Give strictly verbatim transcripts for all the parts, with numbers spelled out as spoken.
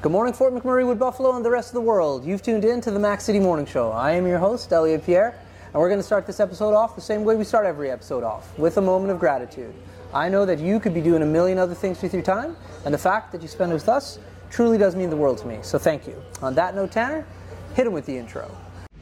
Good morning, Fort McMurray, Wood Buffalo, and the rest of the world. You've tuned in to the Mac City Morning Show. I am your host, Elliot Pierre, and we're going to start this episode off the same way we start every episode off, with a moment of gratitude. I know that you could be doing a million other things with your time, and the fact that you spend it with us truly does mean the world to me, so thank you. On that note, Tanner, hit him with the intro.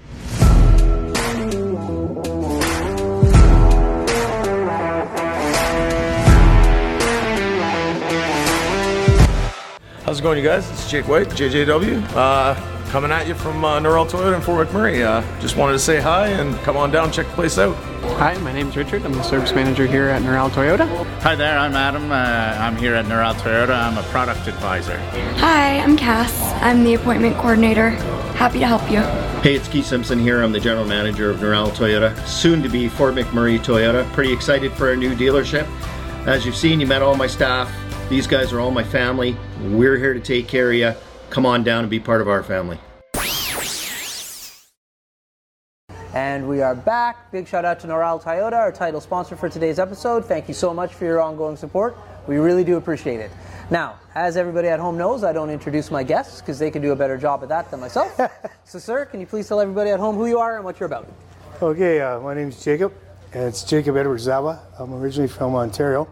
How's it going, you guys? It's Jake White, J J W, uh, coming at you from uh, Norrell Toyota in Fort McMurray. Uh, just wanted to say hi and come on down, check the place out. Hi, my name's Richard. I'm the service manager here at Norrell Toyota. Hi there, I'm Adam. Uh, I'm here at Norrell Toyota. I'm a product advisor. Hi, I'm Cass. I'm the appointment coordinator. Happy to help you. Hey, it's Keith Simpson here. I'm the general manager of Norrell Toyota, soon to be Fort McMurray Toyota. Pretty excited for our new dealership. As you've seen, you met all my staff. These guys are all my family. We're here to take care of you. Come on down and be part of our family. And we are back. Big shout out to Norrell Toyota, our title sponsor for today's episode. Thank you so much for your ongoing support. We really do appreciate it. Now, as everybody at home knows, I don't introduce my guests because they can do a better job at that than myself. So, sir, can you please tell everybody at home who you are and what you're about? Okay, uh, my name is Jacob, and it's Jacob Edward Zaba. I'm originally from Ontario,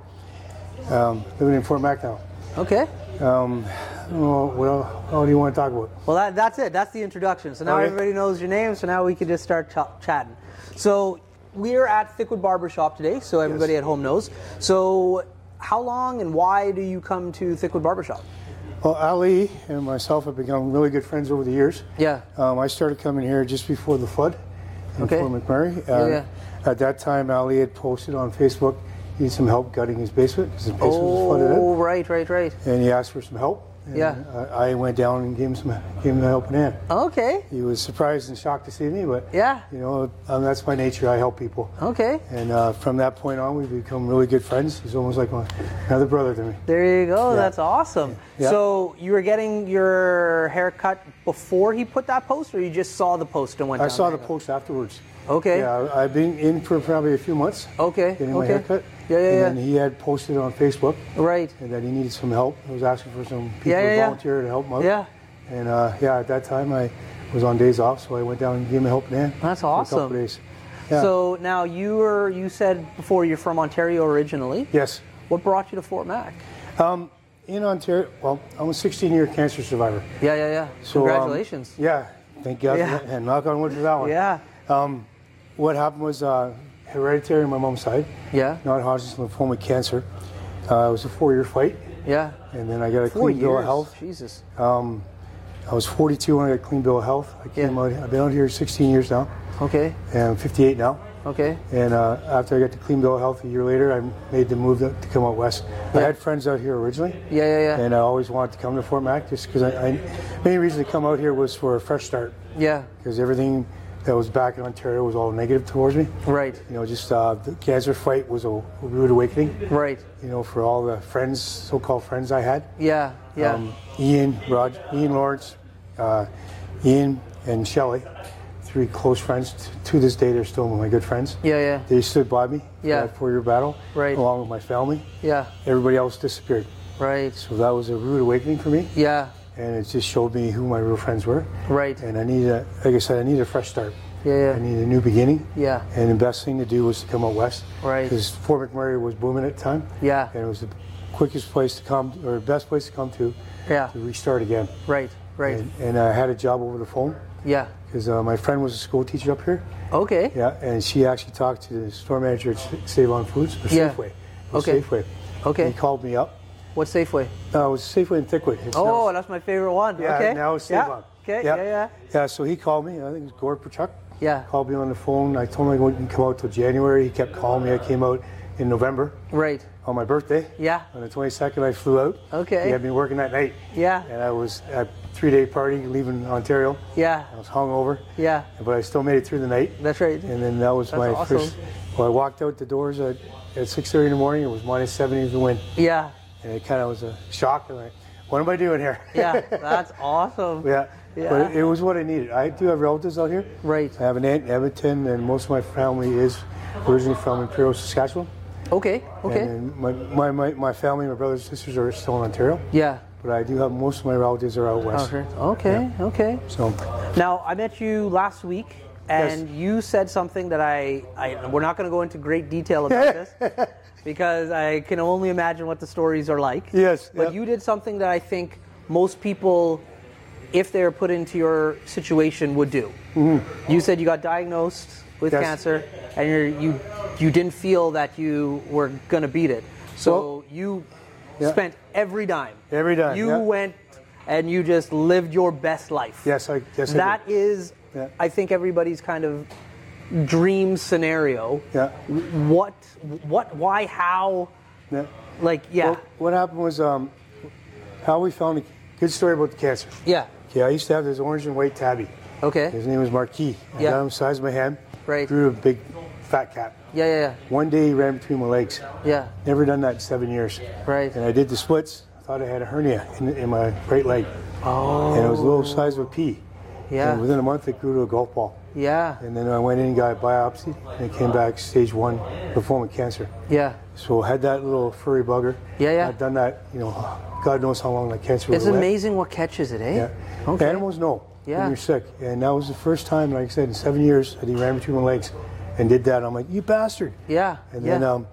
um, living in Fort Mac now. Okay. Um, well, well, what do you want to talk about? Well, that, that's it. That's the introduction. So now Okay. everybody knows your name, so now we can just start ch- chatting. So we're at Thickwood Barbershop today, so everybody Yes. at home knows. So how long and why do you come to Thickwood Barbershop? Well, Ali and myself have become really good friends over the years. Yeah. Um, I started coming here just before the flood in Okay. Fort McMurray. Yeah, Uh, yeah. At that time, Ali had posted on Facebook he needed some help gutting his basement because his basement was flooded Oh, out. right, right, right. And he asked for some help. And Yeah. I, I went down and gave him some, gave him a helping hand. Okay. He was surprised and shocked to see me, but Yeah. you know, um, that's my nature. I help people. Okay. And uh, from that point on, we've become really good friends. He's almost like my, another brother to me. There you go. Yeah. That's awesome. Yeah. So you were getting your hair cut before he put that post, or you just saw the post and went I down saw there? the post afterwards. Okay. Yeah, I've been in for probably a few months. Okay. Getting my okay. haircut. Yeah, yeah, and yeah. then he had posted on Facebook Right. and that he needed some help. I was asking for some people Yeah, yeah, to yeah. volunteer to help him out. Yeah. And uh, yeah, at that time I was on days off, so I went down and gave him a helping hand. That's for a couple awesome. days. Yeah. So now you were, you said before you're from Ontario originally. Yes. What brought you to Fort Mac? Um, in Ontario, well, I'm a sixteen-year cancer survivor. Yeah, yeah, yeah. So, um, Congratulations. yeah, thank God Yeah. for that, and knock on wood for that one. yeah. Um, what happened was uh, hereditary on my mom's side, Yeah. non-Hodgkin's lymphoma cancer. Uh, it was a four-year fight, Yeah. and then I got a Four clean bill years. of health. Jesus. Um, I was forty-two when I got a clean bill of health. I came Yeah. out. I've been out here sixteen years now, Okay. and I'm fifty-eight now. Okay. And uh, after I got the clean bill of health a year later, I made the move to, to come out west. I Yeah. had friends out here originally. Yeah, yeah, yeah. And I always wanted to come to Fort Mac just because I, I, main reason to come out here was for a fresh start. Yeah. Because everything that was back in Ontario was all negative towards me. Right. You know, just uh, the cancer fight was a, a rude awakening. Right. You know, for all the friends, so-called friends I had. Yeah. Yeah. Um, Ian, Rod, Ian Lawrence, uh, Ian, and Shelley, three close friends. T- to this day, they're still my good friends. yeah, yeah. They stood by me Yeah. for that four-year battle, Right. along with my family. Yeah. Everybody else disappeared. Right. So that was a rude awakening for me. Yeah. And it just showed me who my real friends were. Right. And I needed, a, like I said, I needed a fresh start. Yeah, yeah. I needed a new beginning. Yeah. And the best thing to do was to come out west. Right. Because Fort McMurray was booming at the time. Yeah. And it was the quickest place to come, or the best place to come to, Yeah. to restart again. Right. Right. And, and I had a job over the phone Yeah. because uh, my friend was a school teacher up here. Okay. Yeah. And she actually talked to the store manager at Save On Foods, or Yeah. Safeway. It was Okay. Safeway. Okay. He called me up. What Safeway? Uh, it was Safeway in Thickwood. It's Oh, now- that's my favorite one. Yeah, okay. now it's yeah. Save On. Okay. Yeah. Yeah. Yeah. Yeah, so he called me. I think it was Gord Perchuk. Yeah. Called me on the phone. I told him I wouldn't come out till January. He kept calling me. I came out in November Right. on my birthday. Yeah. On the twenty-second, I flew out. Okay. He had me working that night. Yeah. And I was at a three-day party leaving Ontario. Yeah. I was hungover. Yeah. But I still made it through the night. That's right. And then that was That's my awesome. first. Well, I walked out the doors at, at six thirty in the morning. It was minus seventy in the wind. Yeah. And it kind of was a shock. I'm like, what am I doing here? Yeah. That's awesome. Yeah. Yeah. But it, it was what I needed. I do have relatives out here. Right. I have an aunt in Edmonton, and most of my family is originally from Imperial, Saskatchewan. Okay. Okay. And my, my, my, my family, my brothers and sisters are still in Ontario. Yeah. but I do have most of my relatives are out west. Okay. Okay. Yeah. Okay. So Now, I met you last week, and Yes. you said something that I, I we're not going to go into great detail about this because I can only imagine what the stories are like. Yes, But yep. you did something that I think most people, if they're put into your situation, would do. Mm-hmm. You said you got diagnosed with Yes. cancer, and you're, you you didn't feel that you were going to beat it. So Well, you yeah. spent every dime. Every dime, You yeah. went and you just lived your best life. yes, I yes That I did. is, Yeah. I think, everybody's kind of dream scenario. Yeah. What, what, why, how? Yeah. Like, yeah, Well, what happened was um, how we found a good story about the cancer. yeah. Okay, I used to have this orange and white tabby. Okay. His name was Marquis. I Yeah. got him the size of my hand. Right. Grew a big fat cat. Yeah, yeah, One day he ran between my legs. yeah, Never done that in seven years. yeah. Right. And I did the splits. Thought I had a hernia in, in my right leg. Oh. And it was a little size of a pea. Yeah. And within a month it grew to a golf ball. Yeah. And then I went in and got a biopsy, and it came back stage one lymphoma cancer. Yeah. So I had that little furry bugger. Yeah, yeah. I've done that, you know, God knows how long that cancer It's was. amazing what catches it, eh? Yeah. Okay. Animals know Yeah. when you're sick. And that was the first time, like I said, in seven years that he ran between my legs and did that. I'm like, you bastard. Yeah. And yeah. then um,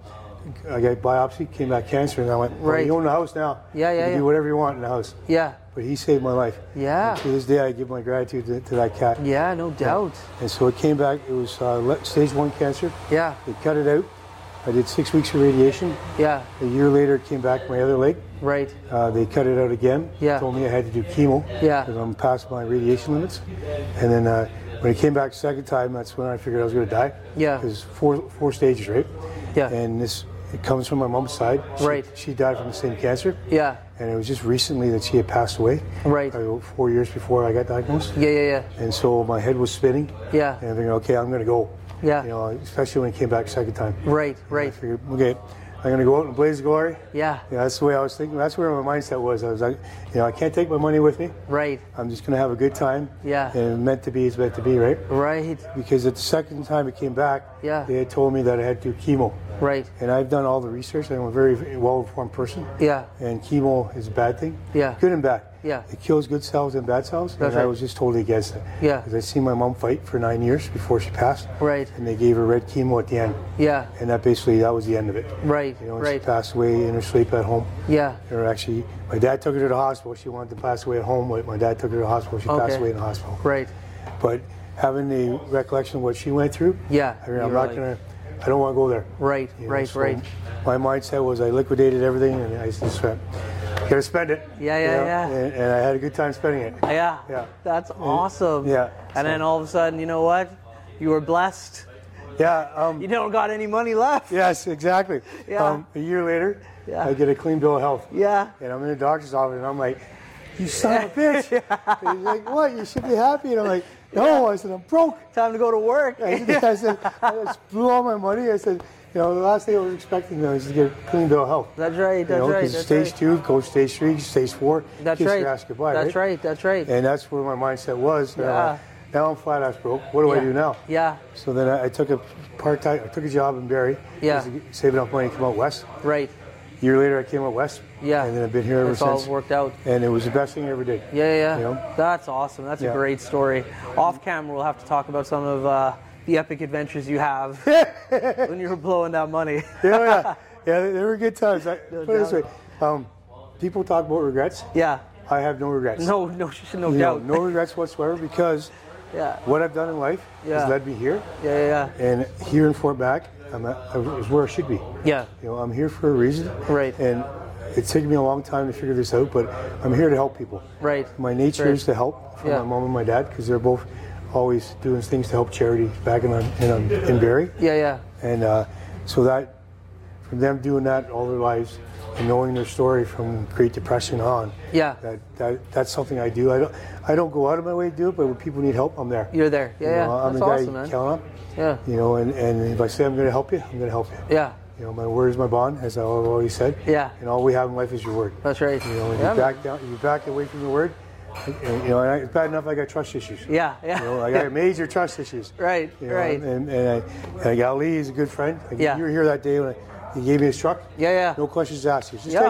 I got biopsy, came back cancer, and I went, well, Right. you own the house now. Yeah, yeah, You can yeah. do whatever you want in the house. yeah. But he saved my life. Yeah. And to this day, I give my gratitude to, to that cat. Yeah, no doubt. And so it came back, it was uh, le- stage one cancer. Yeah. They cut it out. I did six weeks of radiation. Yeah. A year later, it came back my other leg. Right. Uh, they cut it out again. Yeah. Told me I had to do chemo. Yeah. Because I'm past my radiation limits. And then uh, when it came back second time, that's when I figured I was going to die. Yeah. Because four four stages, right? Yeah. And this it comes from my mom's side. She, Right. She died from the same cancer. Yeah. And it was just recently that she had passed away. Right. Uh, four years before I got diagnosed. Yeah, yeah, yeah. And so my head was spinning. Yeah. And I'm thinking, okay, I'm going to go. Yeah. You know, especially when it came back second time. Right, I right. figured, okay, I'm going to go out and blaze glory. Yeah. Yeah, that's the way I was thinking. That's where my mindset was. I was like, you know, I can't take my money with me. Right. I'm just going to have a good time. Yeah. And meant to be is meant to be, right? Right. Because at the second time it came back, Yeah. they had told me that I had to do chemo. Right. And I've done all the research. I'm a very well-informed person. Yeah. And chemo is a bad thing. Yeah. Good and bad. Yeah. It kills good cells and bad cells. That's and I right. was just totally against it. Yeah. Because I seen my mom fight for nine years before she passed. Right. And they gave her red chemo at the end. Yeah. And that basically, that was the end of it. Right. You know, and Right. she passed away in her sleep at home. Yeah. Or actually, my dad took her to the hospital. She wanted to pass away at home, but my dad took her to the hospital. She Okay. passed away in the hospital. Right. But having the recollection of what she went through, Yeah. I mean, You I'm were not like- gonna. I don't want to go there. Right. you know, Right. so Right. My mindset was I liquidated everything, and I just went, gotta spend it. Yeah, you yeah, know, yeah. And, and I had a good time spending it. Yeah. Yeah. That's awesome. Yeah, And so- then all of a sudden, you know what? You were blessed. Yeah. Um, You don't got any money left. yes, exactly. Yeah. Um, a year later, Yeah. I get a clean bill of health. Yeah. And I'm in the doctor's office, and I'm like, you son of a bitch. And he's like, what? You should be happy. And I'm like, no. I said, I'm broke. Time to go to work. I said, I, said, I just blew all my money. I said, you know, the last thing I was expecting was to get a clean bill of health. That's right. You That's know, right. 'cause That's stage right. two, go stage three, stage four. That's kiss right. your ass goodbye, That's right? right. That's right. And that's where my mindset was. And I'm Yeah. like, now I'm flat ass broke. What do I Yeah. do now? Yeah. So then I, I took a part time. I took a job in Barrie. Yeah. Just to save enough money to come out west. Right. A year later, I came out west. Yeah. And then I've been here ever It's all since. worked out. And it was the best thing I ever did. Yeah, yeah, yeah. You know? That's awesome. That's a Yeah. great story. Off camera, we'll have to talk about some of uh, the epic adventures you have when you were blowing that money. Yeah, yeah. Yeah, they, they were good times. I, No put it this way. doubt. Um, people talk about regrets. Yeah. I have no regrets. No, no, no You know, doubt. no regrets whatsoever because Yeah. what I've done in life Yeah. has led me here. Yeah, yeah, And here in Fort Mac, I'm at, I was where I should be. yeah. You know, I'm here for a reason. Right. And it's taken me a long time to figure this out, but I'm here to help people. Right. My nature Right. is to help from Yeah. my mom and my dad because they're both always doing things to help charity back in in, in Barrie. Yeah, yeah. And uh, so that, from them doing that all their lives and knowing their story from Great Depression on, Yeah. that, that that's something I do. I don't I don't go out of my way to do it, but when people need help, I'm there. You're there. Yeah, You yeah. know, I'm That's the guy awesome, you man. count on. Yeah. You know, and, and if I say I'm going to help you, I'm going to help you. Yeah. You know, my word is my bond, as I've already said. Yeah. And all we have in life is your word. That's right. You know, when yeah, you back down, you back away from your word. And, you know, and I, it's bad enough I got trust issues. yeah, yeah. You know, I got major trust issues. Right, You know, right. And, and, I, and I got Lee, he's a good friend. Like, Yeah. You were here that day when I, he gave me his truck. Yeah, yeah. No questions asked. He said, just Yeah. take it.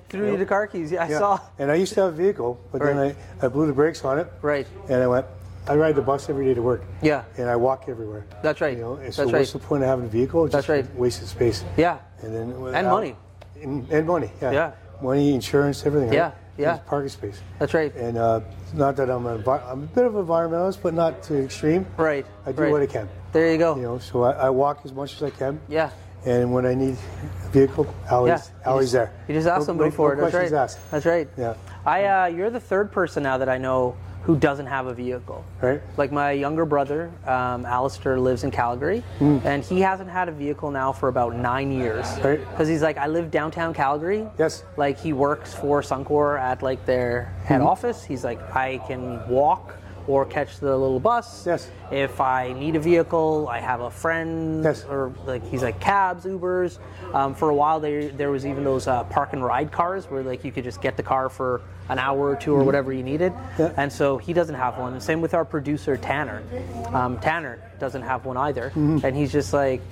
Threw know? you the car keys. Yeah, I Yeah. saw. And I used to have a vehicle, but then Right. I, I blew the brakes on it. Right. And I went, I ride the bus every day to work. Yeah. And I walk everywhere. That's right. You know, and so That's what's right. the point of having a vehicle? It's That's just right. wasted space. Yeah. And then And money. And, and money, yeah. Yeah. Money, insurance, everything. Right? Yeah, yeah. It's parking space. That's right. And uh, not that I'm a, I'm a bit of an environmentalist, but not to extreme. Right. I do right. what I can. There you go. You know, so I, I walk as much as I can. Yeah. And when I need a vehicle, Allie's, Yeah. You Allie's just- there. You just ask No- somebody no- for no it. That's right. questions asked. That's right. Yeah. I. Uh, you're the third person now that I know who doesn't have a vehicle. Right. Like my younger brother, um, Alistair, lives in Calgary, and he hasn't had a vehicle now for about nine years. Right. Because he's like, I live downtown Calgary. Yes. Like he works for Suncor at like their head office. He's like, I can walk or catch the little bus. Yes. If I need a vehicle, I have a friend. Yes. Or like he's like cabs, Ubers. Um, for a while there, there was even those uh, park and ride cars where like you could just get the car for an hour or two or whatever you needed. Yeah. And so he doesn't have one. And same with our producer Tanner. Um, Tanner doesn't have one either. And he's just like,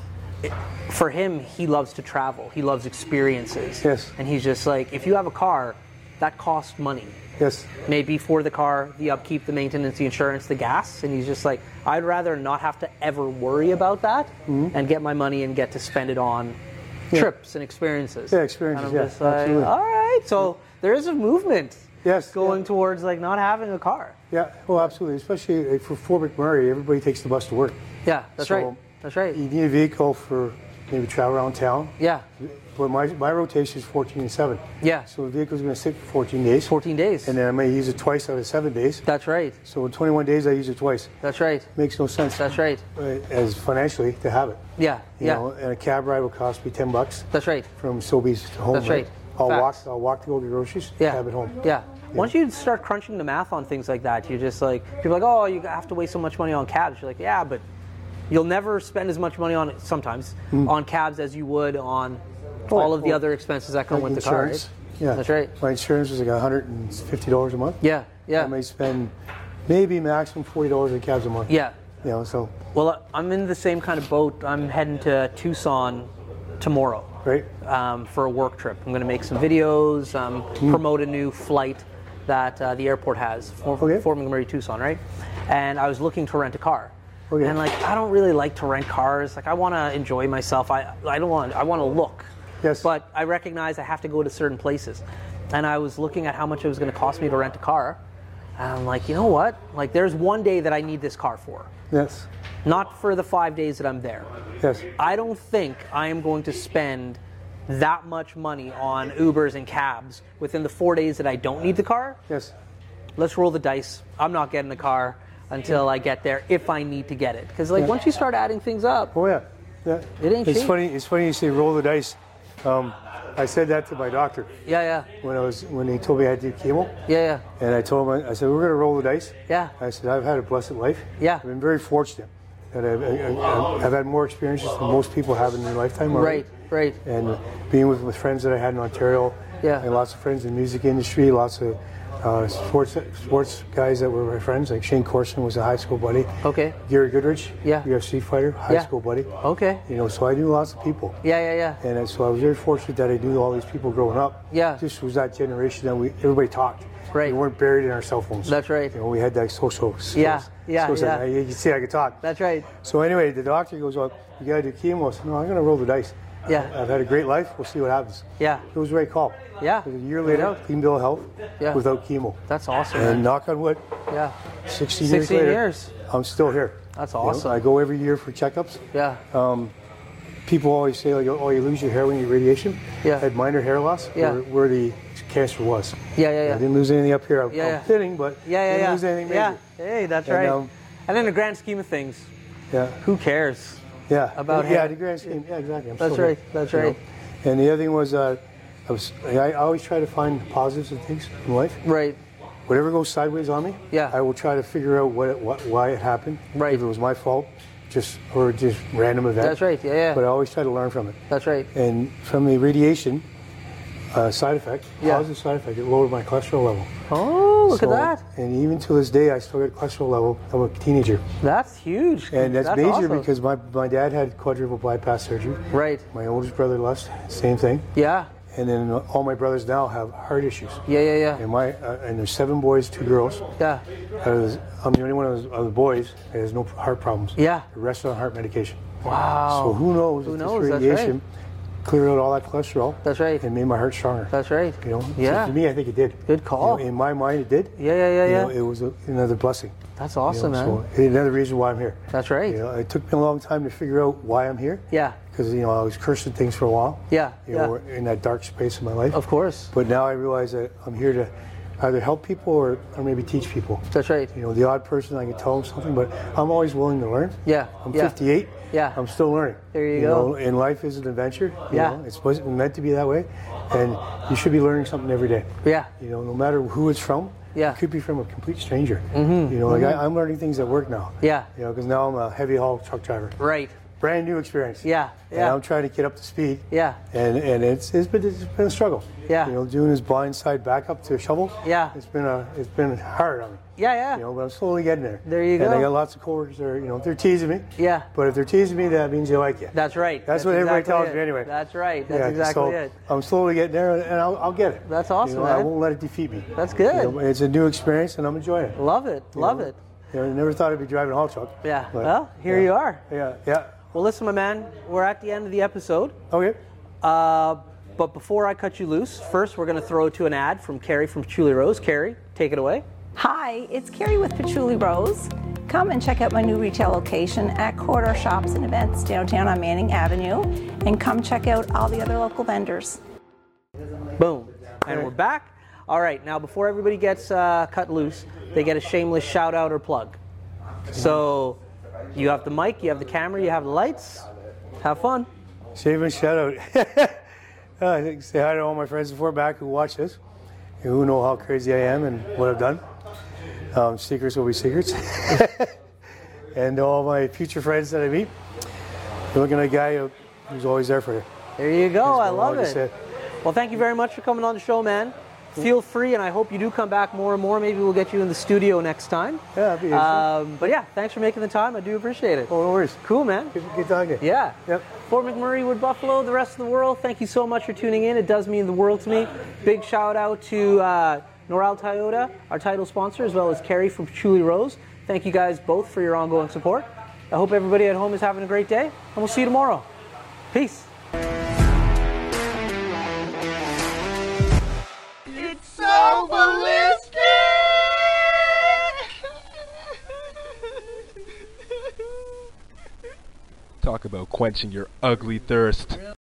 for him, he loves to travel. He loves experiences. Yes. And he's just like, if you have a car, that costs money. Yes. Maybe for the car, the upkeep, the maintenance, the insurance, the gas. And he's just like, I'd rather not have to ever worry about that Mm-hmm. and get my money and get to spend it on trips and experiences. Yeah, experiences, And I'm yeah, just like, absolutely. all right. So there is a movement Yes. going yeah. towards like not having a car. Yeah, well, absolutely. Especially uh, for Fort McMurray, everybody takes the bus to work. Yeah, that's So, right. That's right. You need a vehicle for maybe travel around town. Yeah. But my, my rotation is fourteen and seven. Yeah. So the vehicle's going to sit for fourteen days. fourteen days. And then I may use it twice out of seven days. That's right. So in twenty-one days, I use it twice. That's right. Makes no sense. That's right. uh, As financially to have it. Yeah. You yeah. know, and a cab ride will cost me ten bucks That's right. from Sobeys to home. That's right. I'll Facts. walk. I'll walk to go get groceries. Yeah. Cab at home. Yeah. Once you start crunching the math on things like that, you're just like, people are like, oh, you have to waste so much money on cabs. You're like, yeah, but you'll never spend as much money on it, sometimes, Hmm. on cabs as you would on all of the well, other expenses that come Like with the car. insurance. Right? Yeah. That's right. My insurance was like one hundred fifty dollars a month. Yeah. Yeah. I may spend maybe maximum forty dollars in cabs a month. Yeah. You know, so, Well, I'm in the same kind of boat. I'm heading to Tucson tomorrow. right? Um, for a work trip. I'm going to make some videos, um, Hmm. promote a new flight that uh, the airport has for Okay. Fort McMurray, Tucson, right? And I was looking to rent a car. Okay. And like, I don't really like to rent cars. Like, I want to enjoy myself. I I don't want. I want to look. Yes. But I recognize I have to go to certain places. And I was looking at how much it was going to cost me to rent a car. And I'm like, you know what? Like, there's one day that I need this car for, Yes. not for the five days that I'm there. Yes. I don't think I am going to spend that much money on Ubers and cabs within the four days that I don't need the car. Yes. Let's roll the dice. I'm not getting a car until I get there if I need to get it. Because like Yeah. once you start adding things up, Oh yeah. Yeah. It ain't It's cheap. funny. It's funny you say roll the dice. Um, I said that to my doctor yeah, yeah, when I was when he told me I had to do chemo, yeah, yeah, and I told him I said we're going to roll the dice. yeah, I said I've had a blessed life. Yeah. I've been very fortunate that I've, I, I've had more experiences than most people have in their lifetime. already. right, right, And being with, with friends that I had in Ontario, Yeah. and lots of friends in the music industry, lots of uh, sports sports guys that were my friends, like Shane Corson was a high school buddy. Okay. Gary Goodrich, Yeah. U F C fighter, high Yeah. school buddy. Okay. You know, so I knew lots of people. Yeah, yeah, yeah. And uh, so I was very fortunate that I knew all these people growing up. Yeah. Just was that generation that we everybody talked. Right. We weren't buried in our cell phones. That's right. You know, we had that social skills. Yeah, yeah, So yeah. You can see I could talk. That's right. So anyway, the doctor goes, well, you got to do chemo. I said, no, I'm going to roll the dice. Yeah. I've had a great life. We'll see what happens. Yeah. It was the right call. Yeah. It was a year later, clean bill of health Yeah. without chemo. That's awesome. And man. knock on wood, Yeah. sixteen, years sixteen later, years. I'm still here. That's You know, awesome. I go every year for checkups. Yeah. People always say, like, oh, you lose your hair when you get radiation. Yeah. I had minor hair loss Yeah. where, where the cancer was. Yeah, yeah, I yeah. didn't lose anything up here. I'm, Yeah, I'm yeah. thinning, but Yeah, yeah, didn't yeah. lose anything yeah. major. Hey, that's And, right. um, and in the grand scheme of things, Yeah. who cares? Yeah. About yeah, hair. the grand scheme. Yeah, exactly. I'm That's still here, right, that's you know. right. And the other thing was, uh, I was I always try to find positives in things in life. Right. Whatever goes sideways on me, Yeah. I will try to figure out what, it, what why it happened. Right. If it was my fault, just or just random event. That's right, yeah, yeah. But I always try to learn from it. That's right. And from the radiation uh, side effect, Yeah. positive side effect, it lowered my cholesterol level. Oh, look So- at that. And even to this day, I still get cholesterol level of a teenager. That's huge. And that's, major awesome. because my, my dad had quadruple bypass surgery. Right. My oldest brother left, same thing. Yeah. and then all my brothers now have heart issues. Yeah, yeah, yeah. And my uh, and there's seven boys, two girls. Yeah. Uh, I'm the only one of the, of the boys that has no heart problems. Yeah. The rest are on heart medication. Wow. So who knows Who if knows? this That's radiation right. cleared out all that cholesterol. That's right. And made my heart stronger. That's right. You know. Yeah. So to me, I think it did. Good call. You know, in my mind, it did. Yeah, yeah, yeah, You yeah. know, it was a, another blessing. That's awesome, you know, man. So another reason why I'm here. That's right. You know, it took me a long time to figure out why I'm here. Yeah. Because you know I was cursing things for a while. Yeah. You yeah. know, in that dark space of my life. Of course. But now I realize that I'm here to either help people or, or maybe teach people. That's right. You know, the odd person, I can tell them something, but I'm always willing to learn. Yeah. I'm yeah. fifty-eight. Yeah. I'm still learning. There you go. Know, and life is an adventure. You Yeah. know, it's supposed meant to be that way, and you should be learning something every day. Yeah. You know, no matter who it's from. Yeah. It could be from a complete stranger. Mm-hmm. You know, like mm-hmm. I, I'm learning things at work now. Yeah. You know, because now I'm a heavy haul truck driver. Right. Brand new experience. Yeah. And Yeah. I'm trying to get up to speed. Yeah. And and it's it's been it's been a struggle. Yeah. You know, doing this blind side back up to a shovel. Yeah. It's been a it's been hard on me. Yeah, yeah. You know, but I'm slowly getting there. There you and go. I got lots of coworkers that are, you know, they're teasing me. Yeah. But if they're teasing me, that means they like you. That's right. That's, what everybody exactly tells it. me anyway. That's right. That's Yeah, exactly so it. I'm slowly getting there, and I'll, I'll get it. That's awesome, You know, I man. won't let it defeat me. That's good. You know, it's a new experience, and I'm enjoying it. Love it. You Love know, it. You know, I never thought I'd be driving a haul truck. Yeah. but, Well, here yeah. you are. Yeah, yeah. Well, listen, my man, we're at the end of the episode. Okay. Uh, but before I cut you loose, first we're going to throw to an ad from Carrie from Patchouli Rose. Carrie, take it away. Hi, it's Carrie with Patchouli Rose. Come and check out my new retail location at Corridor Shops and Events downtown on Manning Avenue, and come check out all the other local vendors. Boom. And we're back. All right, now before everybody gets uh, cut loose, they get a shameless shout out or plug. So you have the mic, you have the camera, you have the lights. Have fun. Shameless shout out. uh, I think say hi to all my friends before back who watch this, and who know how crazy I am and what I've done. Um, secrets will be secrets. And all my future friends that I meet, you're looking at a guy who, who's always there for you. There you go. I love like I it. said. Well, thank you very much for coming on the show, man. Feel free, and I hope you do come back more and more. Maybe we'll get you in the studio next time. Yeah, that'd be um, But yeah, thanks for making the time. I do appreciate it. Oh, no worries. Cool, man. Good, good talking. Yeah. Yep. Fort McMurray, Wood Buffalo, the rest of the world, thank you so much for tuning in. It does mean the world to me. Big shout out to uh, Norral Toyota, our title sponsor, as well as Carrie from Patchouli Rose. Thank you guys both for your ongoing support. I hope everybody at home is having a great day, and we'll see you tomorrow. Peace. It's so ballistic! Talk about quenching your ugly thirst.